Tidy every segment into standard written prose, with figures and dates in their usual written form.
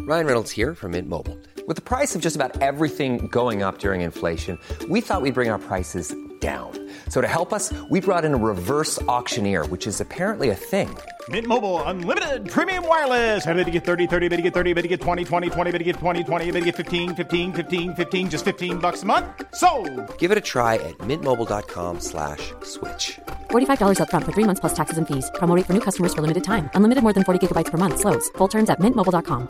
Ryan Reynolds here from Mint Mobile. With the price of just about everything going up during inflation, we thought we'd bring our prices down. So to help us, we brought in a reverse auctioneer, which is apparently a thing. Mint Mobile Unlimited Premium Wireless. How to get 30, 30, bit to get 30, bit to get 20, 20, 20, bit to get 20, 20, bit to get 15, 15, 15, 15, just $15 a month? Sold! Give it a try at mintmobile.com/switch. $45 up front for 3 months plus taxes and fees. Promo rate for new customers for limited time. Unlimited more than 40 gigabytes per month. Slows full terms at mintmobile.com.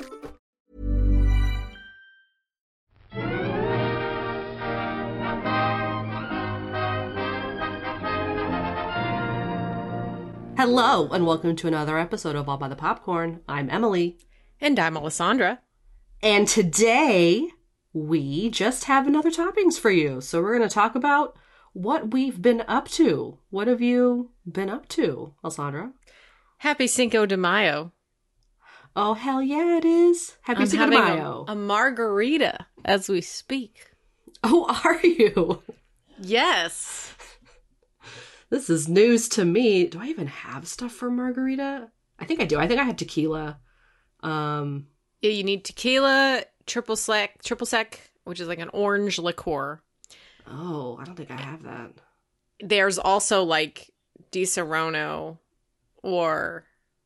Hello, and welcome to another episode of All by the Popcorn. I'm Emily. And I'm Alessandra. And today, we just have another toppings for you. So we're going to talk about what we've been up to. What have you been up to, Alessandra? Happy Cinco de Mayo. Oh, hell yeah, it is. Happy I'm Cinco de having Mayo. a margarita as we speak. Oh, are you? Yes. This is news to me. Do I even have stuff for margarita? I think I do. I think I have tequila. Yeah, you need tequila, triple sec, which is like an orange liqueur. Oh, I don't think I have that. There's also like Di Serono or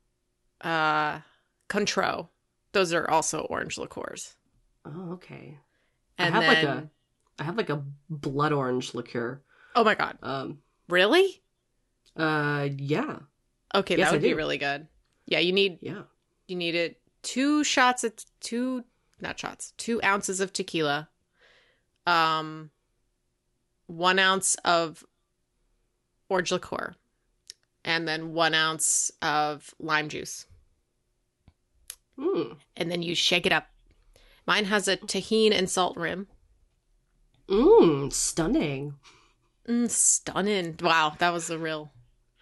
Cointreau. Those are also orange liqueurs. Oh, okay. And I have like a blood orange liqueur. Oh my god. Really? Yeah. Okay, Yes, that would I be do. really good. Yeah, you need it 2 ounces of tequila, 1 ounce of orange liqueur, and then 1 ounce of lime juice. And then you shake it up. Mine has a tahini and salt rim. Stunning. Stunning. Wow, that was a real...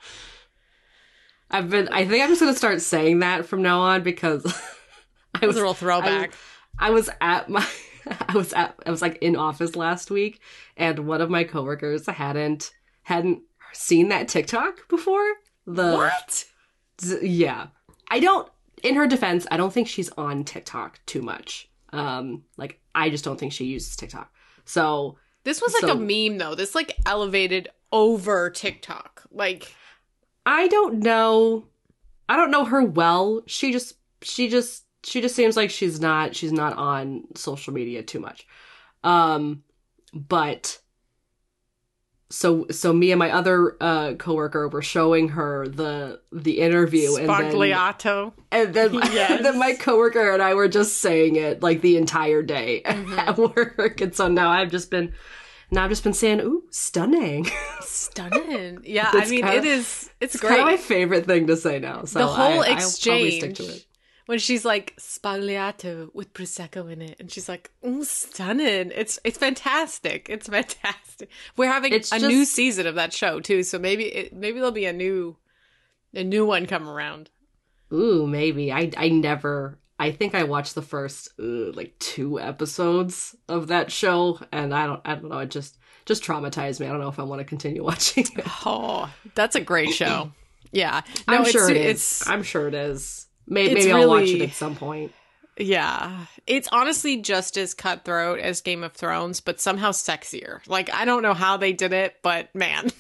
I think I'm just gonna start saying that from now on because It was a real throwback. I was like in office last week, and one of my coworkers hadn't seen that TikTok before. What? Yeah. In her defense, I don't think she's on TikTok too much. I just don't think she uses TikTok. So This was like a meme, though. This like elevated over TikTok. Like, I don't know her well. She just seems like she's not on social media too much. But so me and my other coworker were showing her the interview Spagliato. and then Yes. and then my coworker and I were just saying it like the entire day at work. And so now I've just been saying, ooh, stunning. Stunning. Yeah, That's I mean, it's It's great. kind of my favorite thing to say now. So The whole I'll probably exchange stick to it. when she's like Spagliato with prosecco in it, and she's like, stunning. It's fantastic. It's fantastic. We're having a new season of that show too, so maybe there'll be a new one come around. Ooh, maybe. I think I watched the first 2 episodes of that show, and I don't know. It just traumatized me. I don't know if I want to continue watching it. Oh, that's a great show. Yeah, I'm sure it is. Maybe I'll watch it at some point. Yeah, it's honestly just as cutthroat as Game of Thrones, but somehow sexier. Like, I don't know how they did it, but man,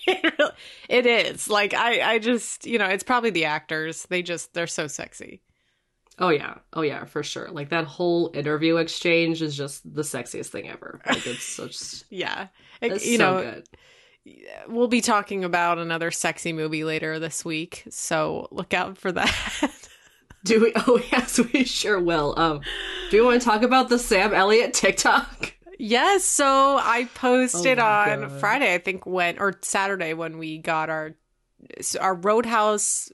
it is. Like, I just, it's probably the actors. They're so sexy. Oh yeah, for sure. Like, that whole interview exchange is just the sexiest thing ever. Like, it's such yeah, it's so good. We'll be talking about another sexy movie later this week, so look out for that. Do we? Oh yes, we sure will. Do you want to talk about the Sam Elliott TikTok? Yes. So I posted on God. Friday, I think, or Saturday when we got our Roadhouse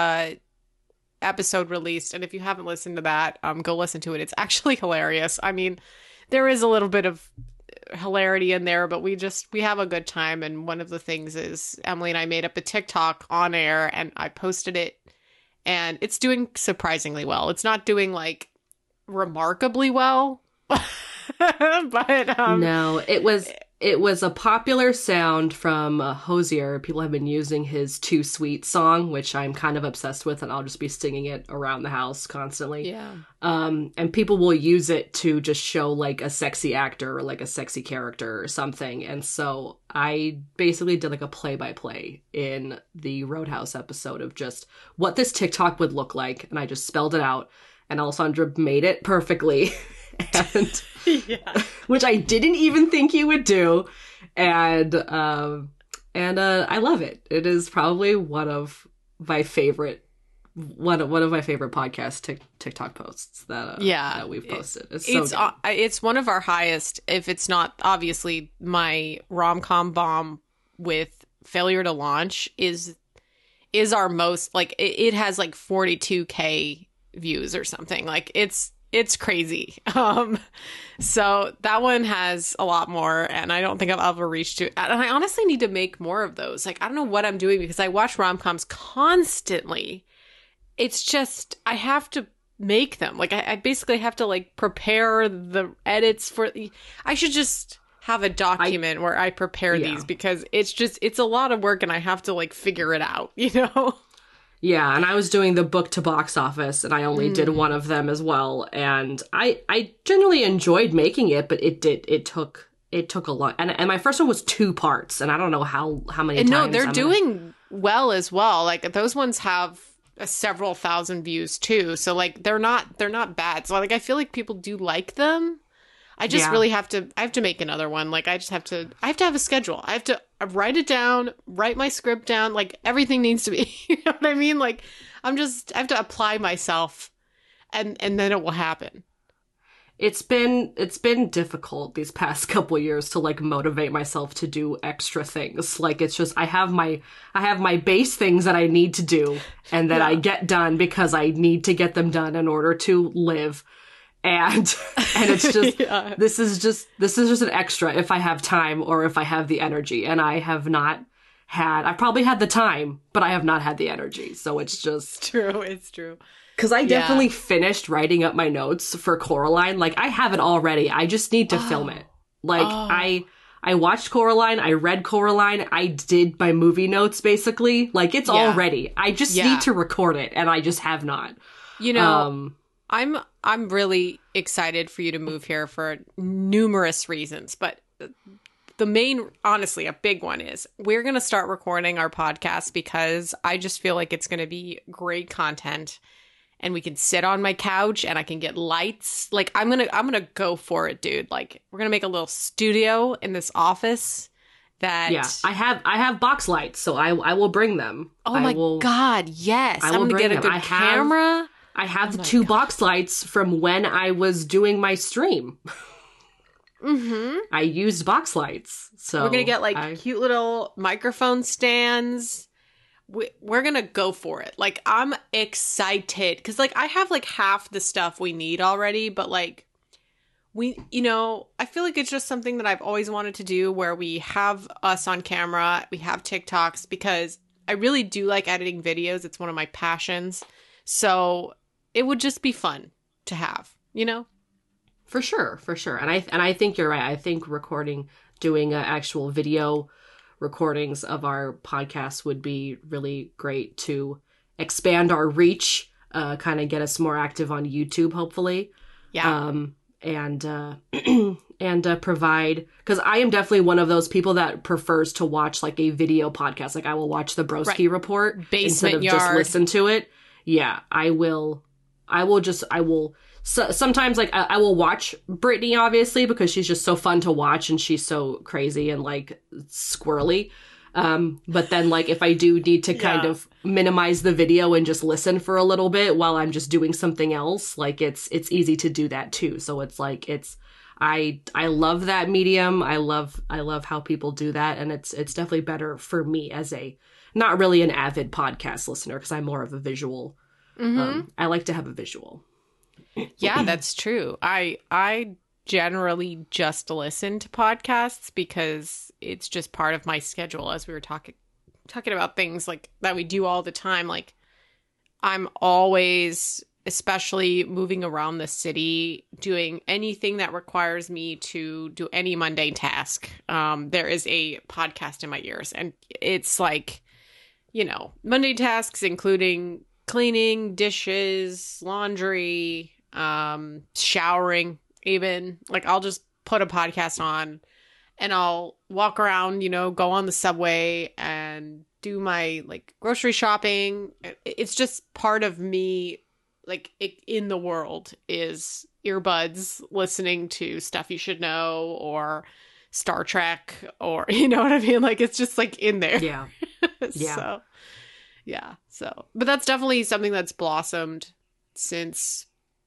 episode released. And if you haven't listened to that, go listen to it. It's actually hilarious. I mean, there is a little bit of hilarity in there, but we have a good time. And one of the things is Emily and I made up a TikTok on air, and I posted it, and it's doing surprisingly well. It's not doing like remarkably well, but no, it was It was a popular sound from Hosier. People have been using his Too Sweet song, which I'm kind of obsessed with, and I'll just be singing it around the house constantly. Yeah. And people will use it to just show like a sexy actor or like a sexy character or something. And so I basically did like a play-by-play in the Roadhouse episode of just what this TikTok would look like. And I just spelled it out, and Alessandra made it perfectly. And which I didn't even think you would do, and I love it. It is probably one of my favorite podcast TikTok posts that we've posted. It's one of our highest, if it's not obviously my rom-com bomb with Failure to Launch is our most, like it has like 42K views or something. Like it's crazy. So that one has a lot more, and I don't think I've ever reached to. And I honestly need to make more of those. Like, I don't know what I'm doing because I watch rom-coms constantly. It's just, I have to make them. Like, I basically have to, like, prepare the edits for. I should just have a document where I prepare these, because it's a lot of work, and I have to, like, figure it out, you know? Yeah, and I was doing the book to box office, and I only did one of them as well. And I generally enjoyed making it, but it took a lot. And my first one was 2 parts, and I don't know how many times. No, they're doing well as well. Like, those ones have several thousand views too, so like they're not bad. So like I feel like people do like them. I just really have to make another one. Like I have to have a schedule. I have to write it down, write my script down. Like everything needs to be, you know what I mean? Like I have to apply myself, and then it will happen. It's been difficult these past couple years to like motivate myself to do extra things. Like it's just I have my base things that I need to do and that I get done because I need to get them done in order to live. And it's just this is just an extra if I have time or if I have the energy, and I've probably had the time, but I have not had the energy. So it's just it's true. Because I definitely finished writing up my notes for Coraline. Like I have it already. I just need to film it. Like I watched Coraline, I read Coraline, I did my movie notes basically. Like it's all ready. I just need to record it, and I just have not. You know, I'm really excited for you to move here for numerous reasons, but the main, honestly, a big one is we're going to start recording our podcast because I just feel like it's going to be great content, and we can sit on my couch and I can get lights. Like I'm going to go for it, dude. Like we're going to make a little studio in this office that I have box lights, so I will bring them. Oh my God. Yes. I'm going to get a good camera. I have the 2 box lights from when I was doing my stream. Mm-hmm. I used box lights. So we're going to get like cute little microphone stands. We're going to go for it. Like I'm excited because like I have like half the stuff we need already, but like I feel like it's just something that I've always wanted to do where we have us on camera, we have TikToks, because I really do like editing videos. It's one of my passions. So it would just be fun to have, you know? For sure. And I think you're right. I think doing actual video recordings of our podcast would be really great to expand our reach, kind of get us more active on YouTube, hopefully. Yeah. And provide, because I am definitely one of those people that prefers to watch like a video podcast. Like I will watch the Broski Report instead of just listen to it. Yeah, I will. Sometimes like I will watch Brittany, obviously, because she's just so fun to watch and she's so crazy and like squirrely. But then like if I do need to kind of minimize the video and just listen for a little bit while I'm just doing something else, like it's easy to do that too. So it's like I love that medium. I love how people do that, and it's definitely better for me as a not really an avid podcast listener, because I'm more of a visual. I like to have a visual. Yeah, that's true. I generally just listen to podcasts because it's just part of my schedule, as we were talking about things like that we do all the time. Like I'm always especially moving around the city, doing anything that requires me to do any mundane task. There is a podcast in my ears, and it's like, you know, mundane tasks including cleaning, dishes, laundry, showering, even. Like, I'll just put a podcast on and I'll walk around, you know, go on the subway and do my like grocery shopping. It's just part of me, like, in the world is earbuds listening to Stuff You Should Know or Star Trek, or, you know what I mean? Like, it's just like in there. Yeah. Yeah. So, but that's definitely something that's blossomed since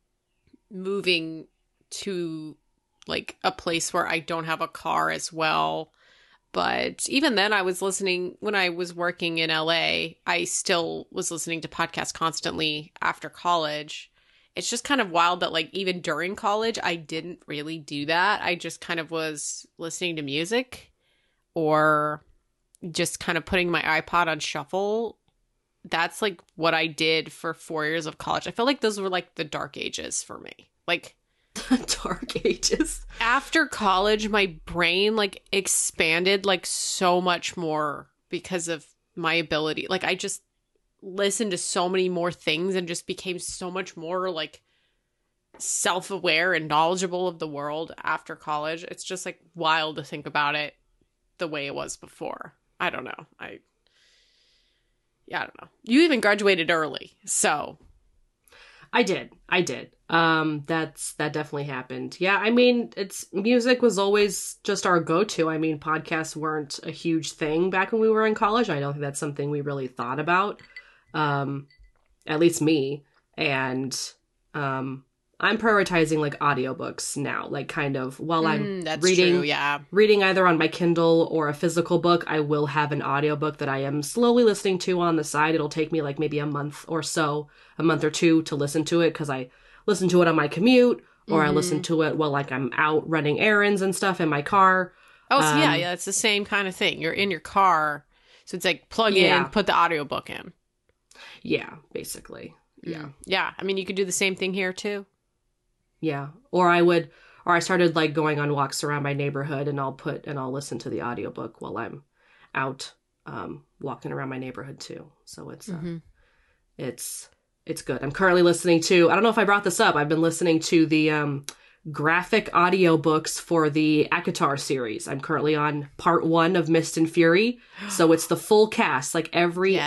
moving to like a place where I don't have a car as well. But even then, I was listening when I was working in LA. I still was listening to podcasts constantly after college. It's just kind of wild that, like, even during college, I didn't really do that. I just kind of was listening to music or just kind of putting my iPod on shuffle. That's like what I did for 4 years of college. I felt like those were like the dark ages for me. Like, dark ages. After college, my brain like expanded like so much more because of my ability. Like, I just listened to so many more things and just became so much more like self-aware and knowledgeable of the world after college. It's just like wild to think about it the way it was before. I don't know. I don't know. You even graduated early, so. I did. That definitely happened. Yeah, I mean, music was always just our go-to. I mean, podcasts weren't a huge thing back when we were in college. I don't think that's something we really thought about. At least me. And I'm prioritizing like audiobooks now, like kind of while I'm reading either on my Kindle or a physical book. I will have an audiobook that I am slowly listening to on the side. It'll take me like maybe a month or two to listen to it, because I listen to it on my commute, or I listen to it while like I'm out running errands and stuff in my car. Oh, so yeah, it's the same kind of thing. You're in your car, so it's like plug in, put the audiobook in. Yeah, basically. Yeah. Yeah, I mean, you could do the same thing here too. Yeah. Or I started like going on walks around my neighborhood, and I'll listen to the audiobook while I'm out walking around my neighborhood too. So it's good. I'm currently listening to, I don't know if I brought this up, I've been listening to the graphic audiobooks for the ACOTAR series. I'm currently on part 1 of Mist and Fury. So it's the full cast. Like every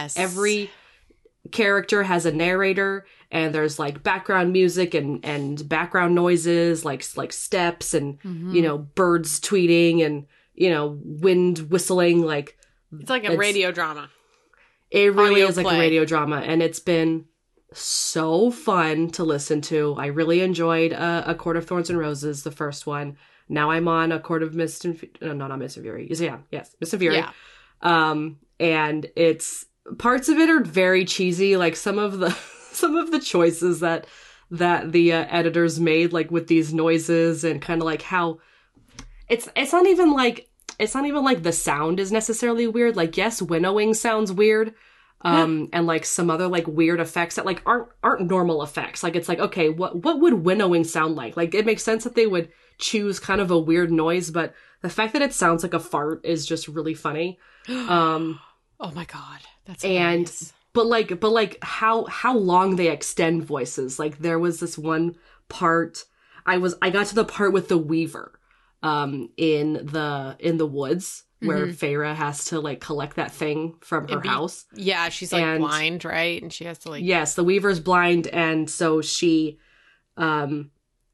character has a narrator, and there's like background music and background noises, like steps and, you know, birds tweeting and, you know, wind whistling. Like, it's like a radio drama. It really is like a radio drama. And it's been so fun to listen to. I really enjoyed A Court of Thorns and Roses, the first one. Now I'm on A Court of Mist and not Mist and Fury. Yes, Mist and Fury. Yeah. And it's, parts of it are very cheesy. Like some of the choices that the editors made, like with these noises and kind of like how it's not even like the sound is necessarily weird. Like, yes, winnowing sounds weird. And like some other like weird effects that like aren't normal effects. Like, it's like, okay, what would winnowing sound like? Like, it makes sense that they would choose kind of a weird noise, but the fact that it sounds like a fart is just really funny. Oh my God. That's hilarious. But like how long they extend voices. Like, there was this one part, I got to the part with the Weaver, in the woods, where Feyre has to like collect that thing from her house. Yeah, she's like blind, right? And she has to like. Yes, the Weaver's blind, and so she, and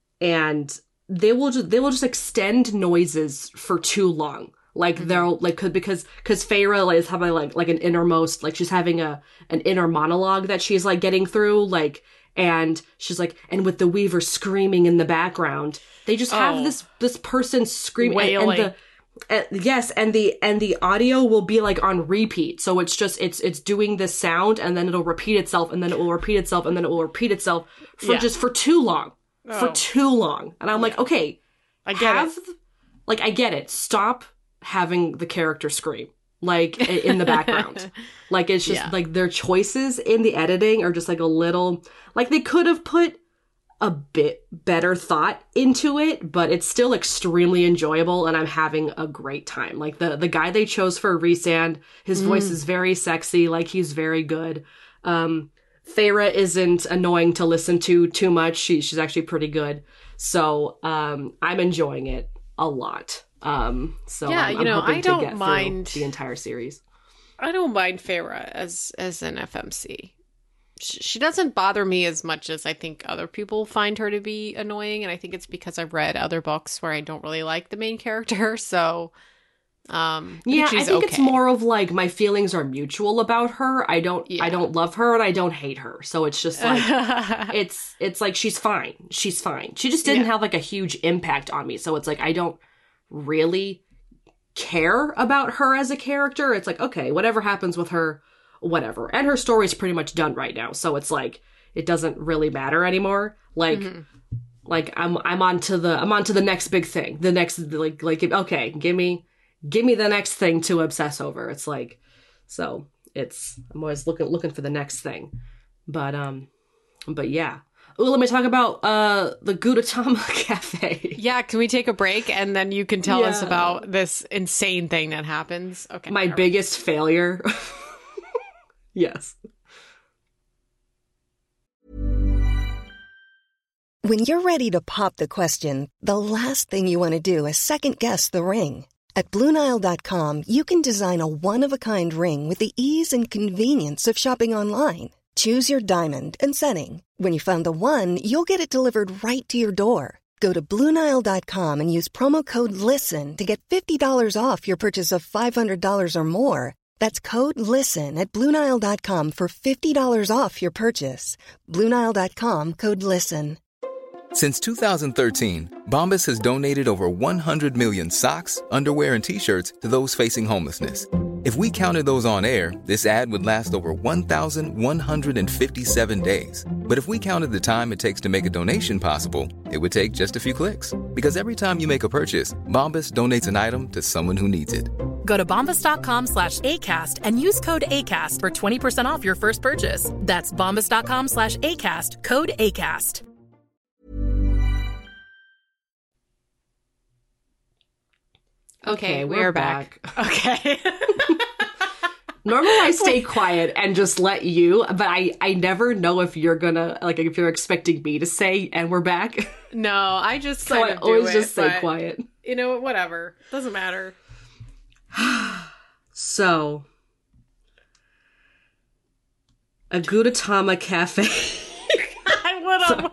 they will just extend noises for too long. Like, they'll like because Feyre is having like an innermost, like she's having an inner monologue that she's like getting through, like, and she's like, and with the Weaver screaming in the background, they just have this person screaming, wailing. And the audio will be like on repeat. So it's just, it's doing this sound, and then it'll repeat itself, and then it will repeat itself, and then it will repeat itself for too long. For too long. And I'm like, okay, I get it. I get it. Stop having the character scream. like in the background. Like it's just like their choices in the editing are just like a little, like they could have put a bit better thought into it, but it's still extremely enjoyable and I'm having a great time. Like the guy they chose for Rhysand, his voice is very sexy, like he's very good. Feyre isn't annoying to listen to too much. She's actually pretty good. So I'm enjoying it a lot. So yeah, I'm you know, hoping I to don't get mind through the entire series. I don't mind Feyre as an FMC. She doesn't bother me as much as I think other people find her to be annoying, and I think it's because I've read other books where I don't really like the main character. So, I think it's more of like my feelings are mutual about her. I don't love her and I don't hate her. So it's just like it's like she's fine. She's fine. She just didn't have like a huge impact on me. So it's like I don't really care about her as a character. It's like, okay, whatever happens with her, whatever. And her story's pretty much done right now. So it's like it doesn't really matter anymore. Like like I'm on to the next big thing. The next like okay, give me the next thing to obsess over. It's like, so I'm always looking for the next thing. But yeah. Ooh, let me talk about the Gudetama Cafe. Yeah, can we take a break and then you can tell us about this insane thing that happens? Okay. My biggest failure. Yes. When you're ready to pop the question, the last thing you want to do is second-guess the ring. At BlueNile.com, you can design a one-of-a-kind ring with the ease and convenience of shopping online. Choose your diamond and setting. When you find the one, you'll get it delivered right to your door. Go to BlueNile.com and use promo code LISTEN to get $50 off your purchase of $500 or more. That's code LISTEN at BlueNile.com for $50 off your purchase. BlueNile.com, code LISTEN. Since 2013, Bombas has donated over 100 million socks, underwear, and T-shirts to those facing homelessness. If we counted those on air, this ad would last over 1,157 days. But if we counted the time it takes to make a donation possible, it would take just a few clicks. Because every time you make a purchase, Bombas donates an item to someone who needs it. Go to bombas.com/ACAST and use code ACAST for 20% off your first purchase. That's bombas.com/ACAST, code ACAST. Okay, we're back. Okay. Normally I stay quiet and just let you, but I never know if you're gonna, like, if you're expecting me to say, and we're back. No, I just so I always just say quiet. You know, whatever. Doesn't matter. So, a Gudetama Cafe. What a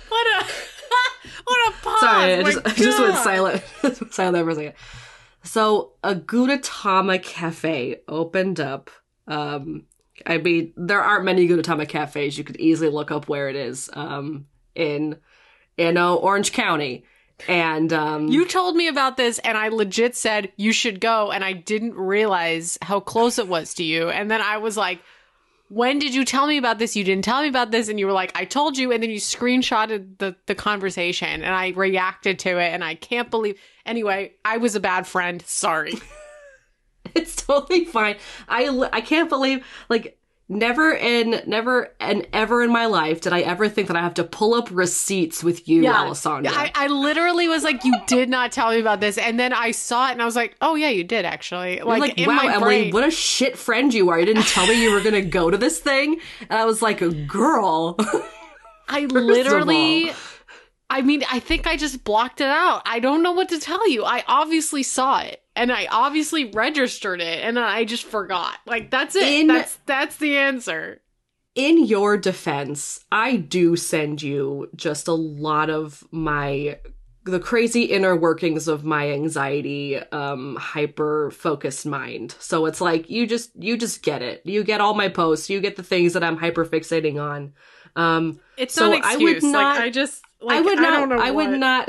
pause. Sorry, I just went silent. Silent there for a second. So, a Gudetama Cafe opened up. I mean, there aren't many Gudetama cafes. You could easily look up where it is. In Orange County. And you told me about this and I legit said you should go, and I didn't realize how close it was to you. And then I was like, when did you tell me about this? You didn't tell me about this. And you were like, I told you. And then you screenshotted the conversation and I reacted to it, and I can't believe. Anyway, I was a bad friend. Sorry. It's totally fine. I can't believe, like, never and ever in my life did I ever think that I have to pull up receipts with you, Alessandra. I literally was like, you did not tell me about this. And then I saw it and I was like, oh yeah, you did actually. Like in wow, my Emily, brain. What a shit friend you are. You didn't tell me you were going to go to this thing. And I was like, girl. I literally, I mean, I think I just blocked it out. I don't know what to tell you. I obviously saw it. And I obviously registered it, and I just forgot. Like, that's it. That's the answer. In your defense, I do send you just a lot of the crazy inner workings of my anxiety, hyper-focused mind. So it's like, you just get it. You get all my posts. You get the things that I'm hyper-fixating on. It's not an excuse. I would not. I would not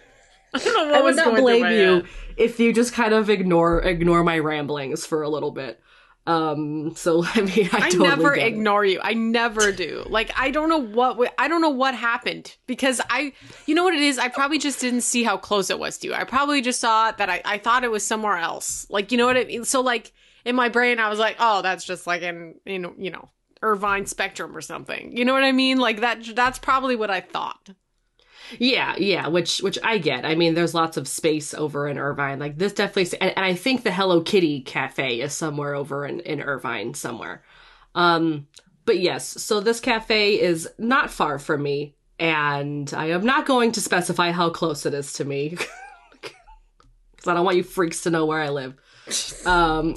blame you if you just kind of ignore my ramblings for a little bit. So I mean, I totally never ignore you. I never do. Like, I don't know what happened, because you know what it is? I probably just didn't see how close it was to you. I probably just saw that I thought it was somewhere else. Like, you know what I mean? So like, in my brain, I was like, oh, that's just like Irvine Spectrum or something. You know what I mean? Like that's probably what I thought. Yeah, which I get. I mean, there's lots of space over in Irvine. Like this definitely, and I think the Hello Kitty cafe is somewhere over in Irvine somewhere. But yes, so this cafe is not far from me, and I am not going to specify how close it is to me because I don't want you freaks to know where I live. No,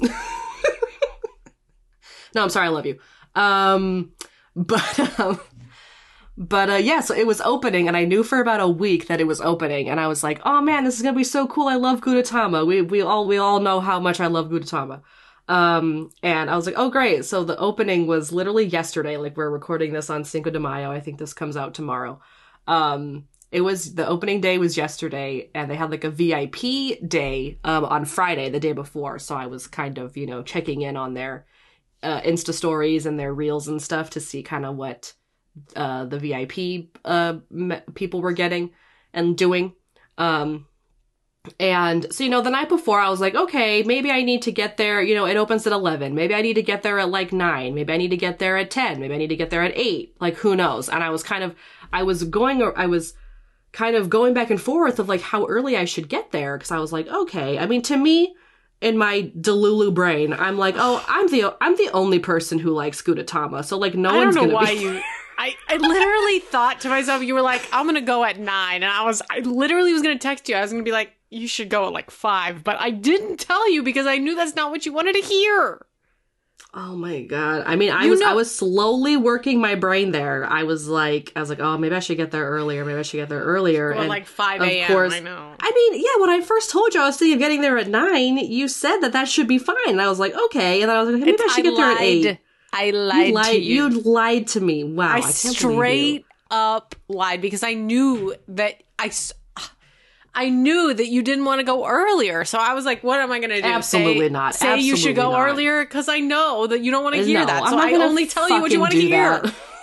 I'm sorry, I love you. But yeah, so it was opening, and I knew for about a week that it was opening, and I was like, oh man, this is gonna be so cool. I love Gudetama. We all know how much I love Gudetama. And I was like, oh great. So the opening was literally yesterday. Like, we're recording this on Cinco de Mayo. I think this comes out tomorrow. The opening day was yesterday, and they had like a VIP day on Friday, the day before. So I was kind of, checking in on their Insta stories and their reels and stuff to see kind of what the VIP people were getting and doing. And so, the night before I was like, okay, maybe I need to get there. It opens at 11. Maybe I need to get there at like 9. Maybe I need to get there at 10. Maybe I need to get there at 8. Like, who knows? And I was kind of going back and forth of like how early I should get there. Cause I was like, okay, I mean, to me, in my Delulu brain, I'm like, oh, I'm the only person who likes Gudetama. So like, no one's gonna be. I literally thought to myself, you were like, I'm going to go at 9. And I literally was going to text you. I was going to be like, you should go at like 5. But I didn't tell you because I knew that's not what you wanted to hear. Oh my God. I mean, I was slowly working my brain there. I was like, oh, maybe I should get there earlier. Well, and like 5 a.m. Of course, I know. I mean, yeah, when I first told you I was thinking of getting there at 9, you said that should be fine. And I was like, okay. And then I was like, maybe I should get there at 8. I lied to you. You lied to me. Wow. I straight up lied because I knew that I knew that you didn't want to go earlier. So I was like, what am I going to do? Absolutely not. Say Absolutely you should go not. earlier because I know that you don't want to hear that. So I only tell you what you want to hear.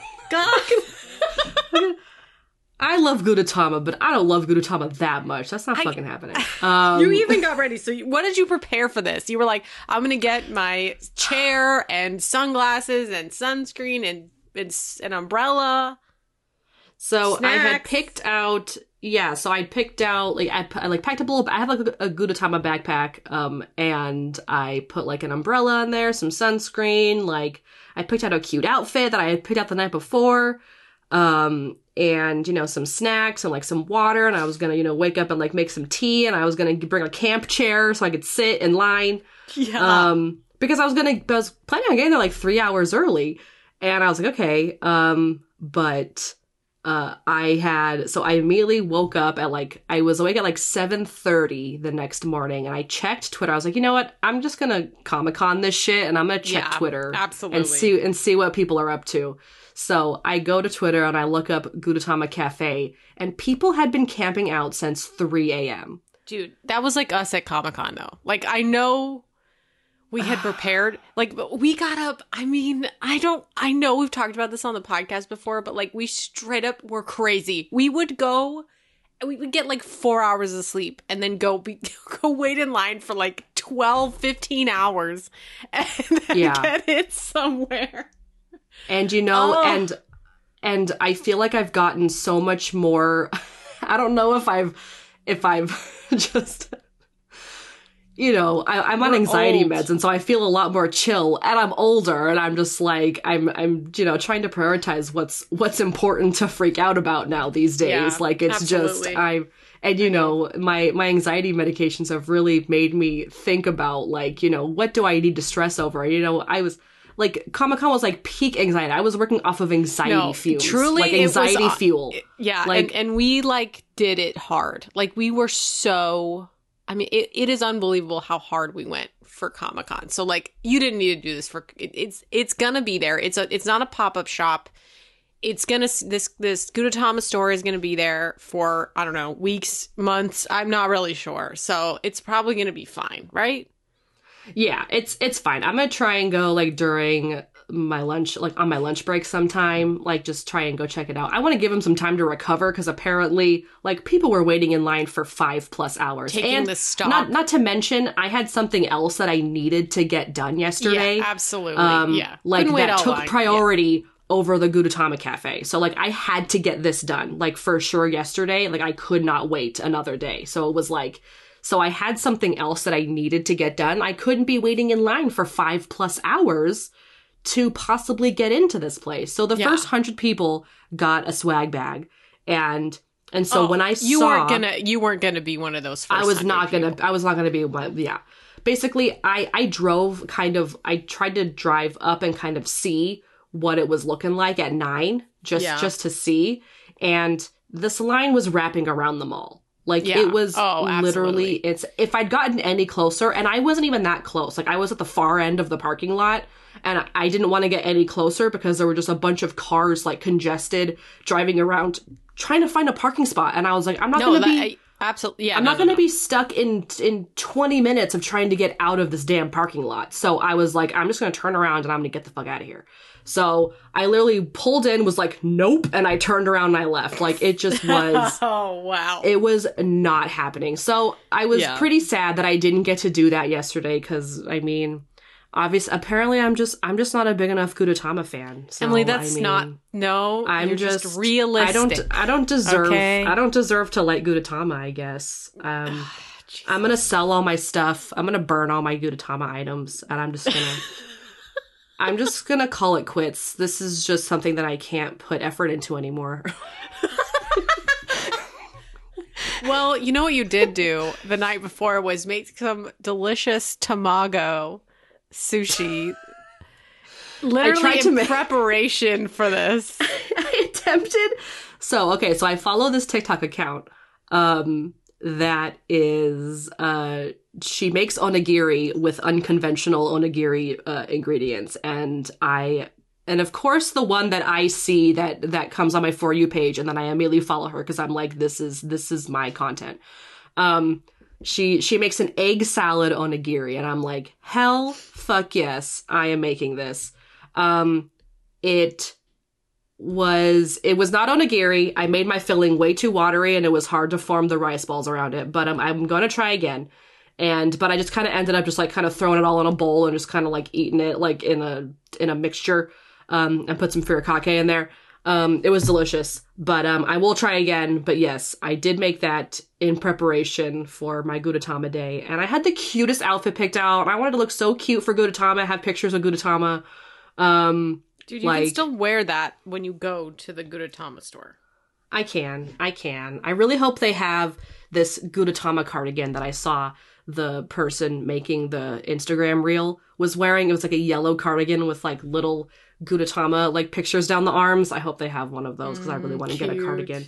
God. I love Gudetama, but I don't love Gudetama that much. That's not fucking happening. You even got ready. So what did you prepare for this? You were like, I'm going to get my chair and sunglasses and sunscreen and an umbrella. So snacks. I had picked out, I packed up I have like a Gudetama backpack, and I put like an umbrella in there, some sunscreen, like I picked out a cute outfit that I had picked out the night before. And, some snacks and like some water, and I was gonna, wake up and like make some tea, and I was gonna bring a camp chair so I could sit in line. Yeah. Because I was planning on getting there like 3 hours early, and I was like, okay. But I immediately woke up at I was awake at like 7:30 the next morning, and I checked Twitter. I was like, you know what? I'm just gonna Comic-Con this shit, and I'm gonna check Twitter. Absolutely. And see what people are up to. So I go to Twitter and I look up Gudetama Cafe, and people had been camping out since 3 a.m. Dude, that was like us at Comic-Con though. Like, I know we had prepared, but we got up. I mean, I know we've talked about this on the podcast before, but like we straight up were crazy. We would get like 4 hours of sleep and then go wait in line for like 12, 15 hours and then get it somewhere. And and I feel like I've gotten so much more. I don't know if I've just, I'm on anxiety meds, and so I feel a lot more chill, and I'm older, and I'm just like, I'm trying to prioritize what's important to freak out about now these days. Yeah, like, it's absolutely. my anxiety medications have really made me think about what do I need to stress over? I was like, Comic-Con was like peak anxiety. I was working off of anxiety fumes. Truly, like anxiety fuel. Yeah, like, and we did it hard. Like, we were so. I mean, it is unbelievable how hard we went for Comic-Con. So you didn't need to do this for. It's gonna be there. It's not a pop-up shop. It's gonna this Gudetama store is gonna be there for, I don't know, weeks, months. I'm not really sure. So it's probably gonna be fine, right? Yeah, it's fine. I'm gonna try and go during my lunch, like on my lunch break sometime, like just try and go check it out. I want to give them some time to recover because apparently like people were waiting in line for 5+ hours. Taking the stock. Not to mention I had something else that I needed to get done yesterday. Yeah, absolutely. Yeah. Like Couldn't wait that all took line. priority over the Gudetama Cafe. So like I had to get this done like for sure yesterday. Like I could not wait another day. So it was like, so I had something else that I needed to get done. I couldn't be waiting in line for 5+ hours to possibly get into this place. So the first 100 people got a swag bag. And so when I you saw... You weren't gonna be one of those first I was 100 not gonna people. I was not gonna be one. Yeah. Basically, I drove kind of, I tried to drive up and kind of see what it was looking like at 9, just to see. And this line was wrapping around the mall. Like it was literally, if I'd gotten any closer, and I wasn't even that close, like I was at the far end of the parking lot and I didn't want to get any closer because there were just a bunch of cars like congested driving around trying to find a parking spot. And I was like, I'm not going to be... Absolutely. Yeah, I'm not going to be stuck in 20 minutes of trying to get out of this damn parking lot. So I was like, I'm just going to turn around and I'm going to get the fuck out of here. So I literally pulled in, was like, nope. And I turned around and I left. Like it just was. Oh, wow. It was not happening. So I was pretty sad that I didn't get to do that yesterday. Cause I mean, apparently I'm just not a big enough Gudetama fan. So, Emily, that's I'm you're just realistic. I don't deserve, I don't deserve to like Gudetama, I guess. I'm going to sell all my stuff. I'm going to burn all my Gudetama items and I'm just going to call it quits. This is just something that I can't put effort into anymore. Well, you know what you did do the night before was make some delicious tamago sushi. Literally in preparation for this. I attempted. So I follow this TikTok account that is she makes onigiri with unconventional onigiri ingredients, and of course the one that I see that comes on my For You page, and then I immediately follow her because I'm like, this is my content. She makes an egg salad onigiri, and I'm like, hell fuck yes, I am making this. It was not onigiri. I made my filling way too watery, and it was hard to form the rice balls around it, but I'm gonna try again. But I just kind of ended up just like kind of throwing it all in a bowl and just kind of like eating it like in a mixture, and put some furikake in there. It was delicious, but I will try again. But yes, I did make that in preparation for my Gudetama day, and I had the cutest outfit picked out. I wanted to look so cute for Gudetama. I have pictures of Gudetama. Dude, you can still wear that when you go to the Gudetama store. I can. I really hope they have this Gudetama cardigan that I saw the person making the Instagram reel was wearing. It was like a yellow cardigan with like little Gudetama like pictures down the arms. I hope they have one of those because I really want to get a cardigan.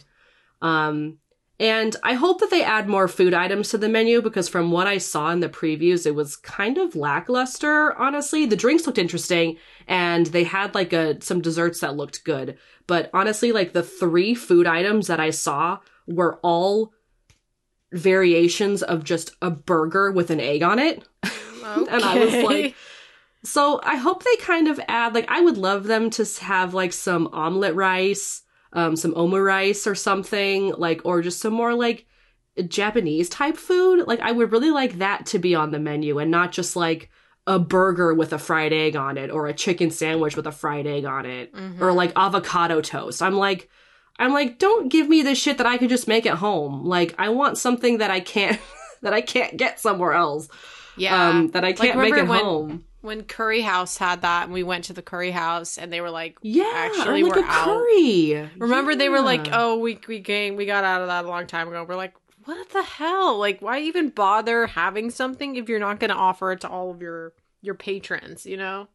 And I hope that they add more food items to the menu because from what I saw in the previews, it was kind of lackluster, honestly. The drinks looked interesting and they had like some desserts that looked good. But honestly, like the 3 food items that I saw were all variations of just a burger with an egg on it. Okay. And I was like, so I hope they kind of add, like, I would love them to have like some omelet rice, some omu rice or something, like, or just some more like Japanese type food. Like, I would really like that to be on the menu and not just like a burger with a fried egg on it or a chicken sandwich with a fried egg on it or like avocado toast. I'm like, don't give me this shit that I could just make at home. Like, I want something that I can't get somewhere else. Yeah. That I can't make at home. When Curry House had that, and we went to the Curry House, and they were like, "Yeah, actually, like we're a out." Curry. Remember, they were like, "Oh, we got out of that a long time ago." We're like, "What the hell? Like, why even bother having something if you're not going to offer it to all of your patrons? You know?"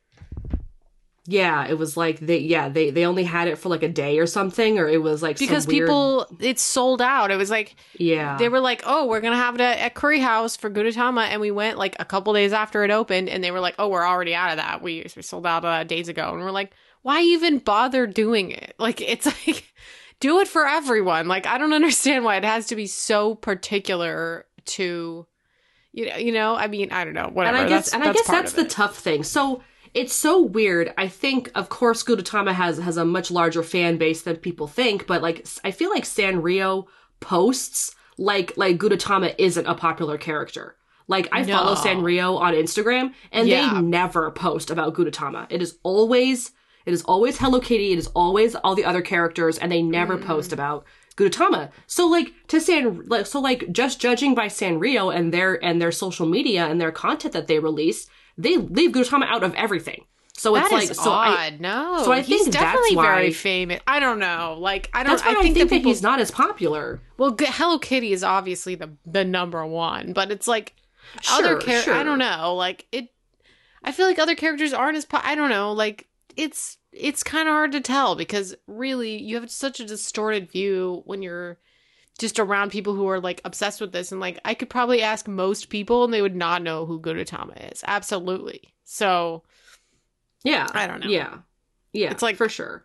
Yeah, it was like they only had it for like a day or something, or it was like because some weird... people, it's sold out. It was like, yeah, they were like, oh, we're gonna have it at Curry House for Gudetama, and we went like a couple days after it opened, and they were like, oh, we're already out of that. We sold out days ago, and we're like, why even bother doing it? Like, it's like, do it for everyone. Like, I don't understand why it has to be so particular to, you know. I mean, I don't know, whatever. And I guess that's the tough thing. So it's so weird. I think, of course, Gudetama has a much larger fan base than people think, but like I feel like Sanrio posts like Gudetama isn't a popular character. Like, I follow Sanrio on Instagram, and they never post about Gudetama. It is always Hello Kitty, it is always all the other characters, and they never post about Gudetama. So, like, just judging by Sanrio and their social media and their content that they release, they leave Gudetama out of everything. So that it's like, is so odd. So I think he's definitely very famous. I don't know. Like, I think that he's not as popular. Well, Hello Kitty is obviously the number one, but it's like other characters. I don't know. Like I feel like other characters aren't as. I don't know. Like it's kind of hard to tell because really you have such a distorted view when you're just around people who are like obsessed with this, and like I could probably ask most people and they would not know who Gudetama is. Absolutely. So. Yeah. I don't know. Yeah. It's like, for sure.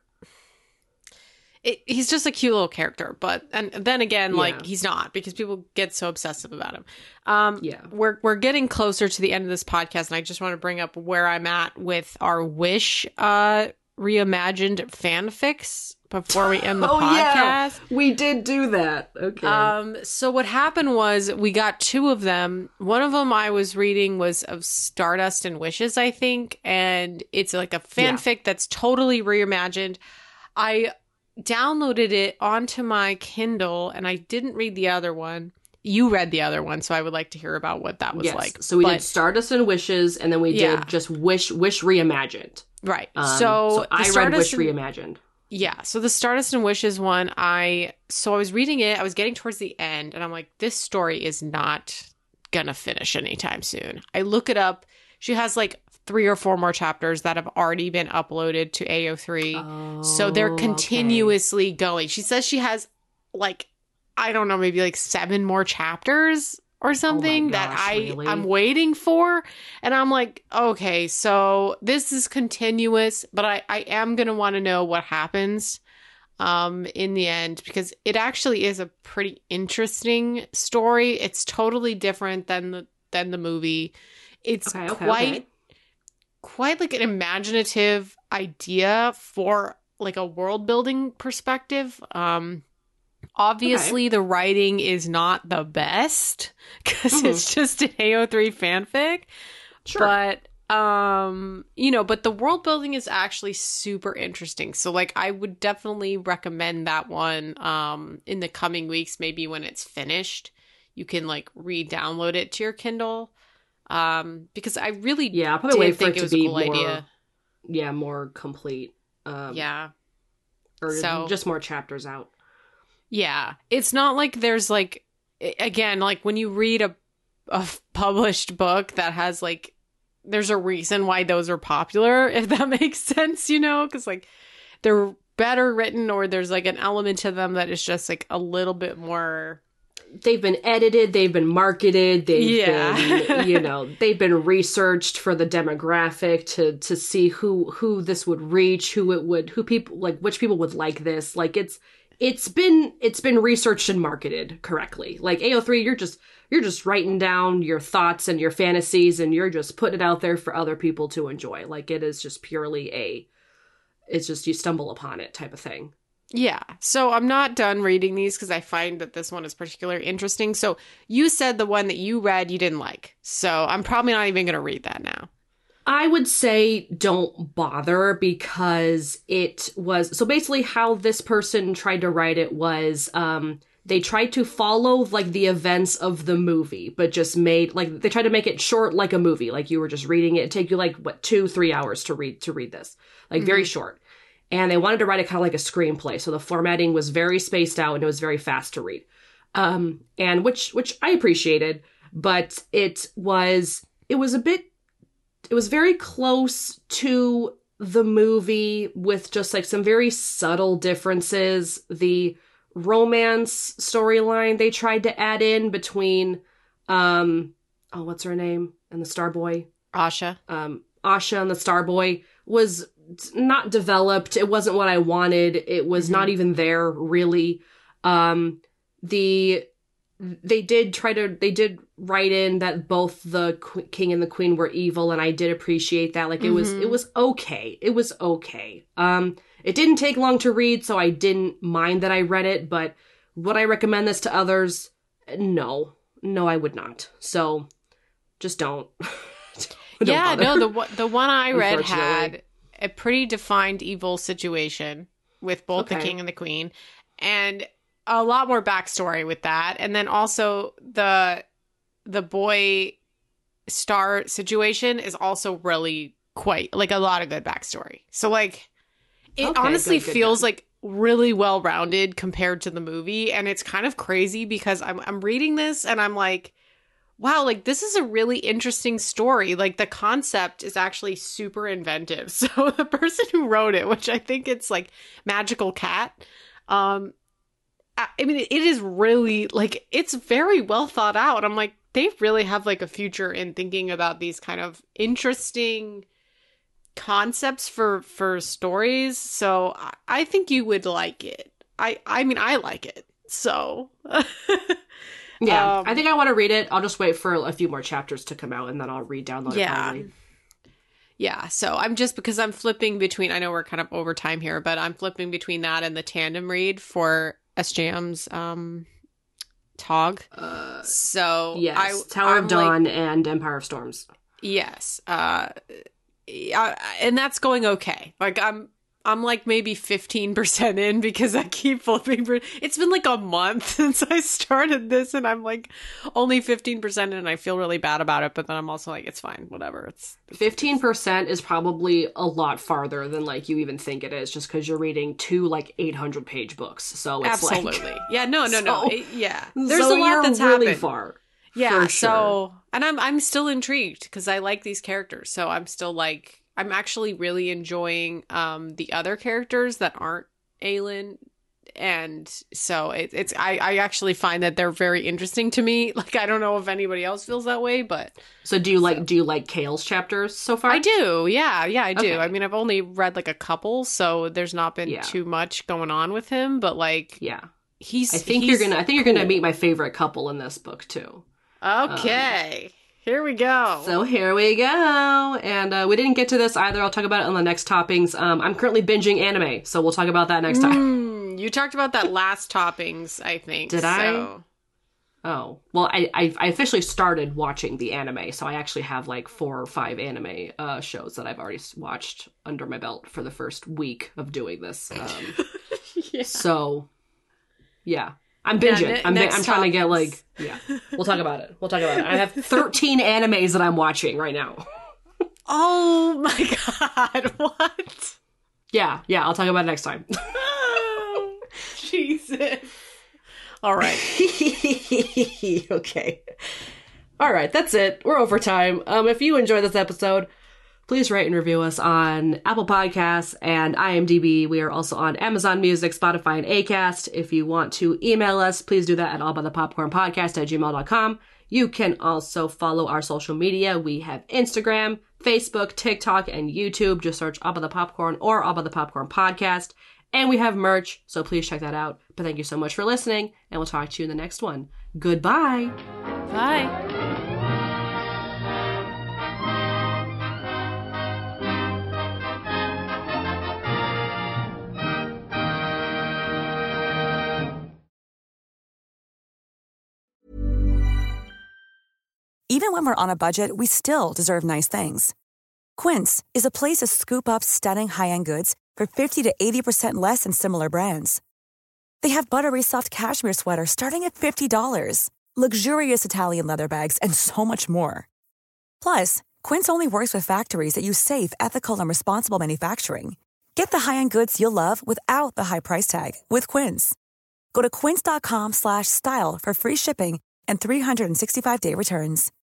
He's just a cute little character, and then again, like, he's not, because people get so obsessive about him. We're getting closer to the end of this podcast, and I just want to bring up where I'm at with our Wish reimagined fanfics before we end the podcast. Yeah. We did do that. Okay. So what happened was we got two of them. One of them I was reading was of Stardust and Wishes, I think, and it's like a fanfic that's totally reimagined. I downloaded it onto my Kindle, and I didn't read the other one. You read the other one, so I would like to hear about what that was like. So we did Stardust and Wishes, and then we did just Wish Reimagined. Right. So I read Wish Reimagined. Yeah. So the Stardust and Wishes one, I was reading it. I was getting towards the end, and I'm like, this story is not gonna finish anytime soon. I look it up. She has like 3 or 4 more chapters that have already been uploaded to AO3. So they're continuously going. She says she has like, I don't know, maybe like 7 more chapters or something I'm waiting for. And I'm like, okay, so this is continuous, but I am going to want to know what happens in the end, because it actually is a pretty interesting story. It's totally different than the movie. It's quite like an imaginative idea for like a world building perspective. Obviously the writing is not the best because it's just an AO3 fanfic. Sure. But but the world building is actually super interesting. So like I would definitely recommend that one in the coming weeks, maybe when it's finished. You can like re-download it to your Kindle. Because I really I'll probably wait for think it to was a be cool idea. Yeah, more complete. Or just more chapters out. Yeah. It's not like there's like, again, like when you read a published book that has like, there's a reason why those are popular, if that makes sense, because like they're better written, or there's like an element to them that is just like a little bit more. They've been edited, they've been marketed, they've been, they've been researched for the demographic to see who this would reach, which people would like this. Like it's been researched and marketed correctly. Like AO3, you're just writing down your thoughts and your fantasies, and you're just putting it out there for other people to enjoy. Like it is just purely it's just you stumble upon it type of thing. Yeah. So I'm not done reading these because I find that this one is particularly interesting. So you said the one that you read you didn't like. So I'm probably not even going to read that now. I would say don't bother, because it was... So basically how this person tried to write it was... they tried to follow like the events of the movie, but just made like they tried to make it short like a movie. Like you were just reading it. It'd take you like 2-3 hours to read this. Like very short. And they wanted to write it kind of like a screenplay. So the formatting was very spaced out and it was very fast to read. And which I appreciated, but it was very close to the movie with just like some very subtle differences. The romance storyline they tried to add in between, what's her name? And the Starboy? Asha. Asha and the Starboy was not developed. It wasn't what I wanted. It was not even there, really. The they did write in that both the king and the queen were evil, and I did appreciate that. Like, it was okay. It was okay. It didn't take long to read, so I didn't mind that I read it, but would I recommend this to others? No, I would not. So just don't. Yeah, no, the one I read had a pretty defined evil situation with both the king and the queen, and a lot more backstory with that. And then also the boy star situation is also really quite, like, a lot of good backstory. So, like, it honestly feels like really well-rounded compared to the movie. And it's kind of crazy because I'm reading this and I'm like, wow, like, this is a really interesting story. Like, the concept is actually super inventive. So the person who wrote it, which I think it's like Magical Cat, I mean, it is really, like, it's very well thought out. I'm like, they really have, like, a future in thinking about these kind of interesting concepts for stories. So I think you would like it. I mean, I like it. So yeah, I think I want to read it. I'll just wait for a few more chapters to come out, and then I'll download it probably. Yeah, so because I'm flipping between, I know we're kind of over time here, but I'm flipping between that and the tandem read for SJM's TOG. So yes, Tower of Dawn and Empire of Storms. Yes. And that's going okay. Like, I'm like maybe 15% in because I keep flipping. It's been like a month since I started this, and I'm like only 15% in, and I feel really bad about it. But then I'm also like, it's fine, whatever. It's 15% is probably a lot farther than like you even think it is, just because you're reading 2 like 800-page books. So it's absolutely, like, yeah, no. Yeah, there's so a lot that's really happened. Far. Yeah, for sure. so, and I'm still intrigued because I like these characters. So I'm still like, I'm actually really enjoying the other characters that aren't Aelin, and so I actually find that they're very interesting to me. Like, I don't know if anybody else feels that way, but so do you like Kale's chapters so far? I do, yeah, I do. Okay. I mean, I've only read like a couple, so there's not been too much going on with him, but like, yeah, I think you're gonna meet my favorite couple in this book too. Okay. Here we go. So here we go. And we didn't get to this either. I'll talk about it on the next toppings. I'm currently binging anime, so we'll talk about that next time. You talked about that last toppings, I think. Did I? Oh. Well, I officially started watching the anime, so I actually have like 4 or 5 anime shows that I've already watched under my belt for the first week of doing this. Yeah. So, yeah. I'm binging. I'm trying to get like, yeah. We'll talk about it. I have 13 animes that I'm watching right now. Oh my god, what? Yeah, I'll talk about it next time. Oh, Jesus. All right. Okay. All right, that's it. We're over time. If you enjoyed this episode, please rate and review us on Apple Podcasts and IMDb. We are also on Amazon Music, Spotify, and Acast. If you want to email us, please do that at allbythepopcornpodcast@gmail.com. You can also follow our social media. We have Instagram, Facebook, TikTok, and YouTube. Just search All By The Popcorn or All By The Popcorn Podcast. And we have merch, so please check that out. But thank you so much for listening, and we'll talk to you in the next one. Goodbye. Bye. Even when we're on a budget, we still deserve nice things. Quince is a place to scoop up stunning high-end goods for 50 to 80% less than similar brands. They have buttery soft cashmere sweaters starting at $50, luxurious Italian leather bags, and so much more. Plus, Quince only works with factories that use safe, ethical, and responsible manufacturing. Get the high-end goods you'll love without the high price tag with Quince. Go to quince.com/style for free shipping and 365-day returns.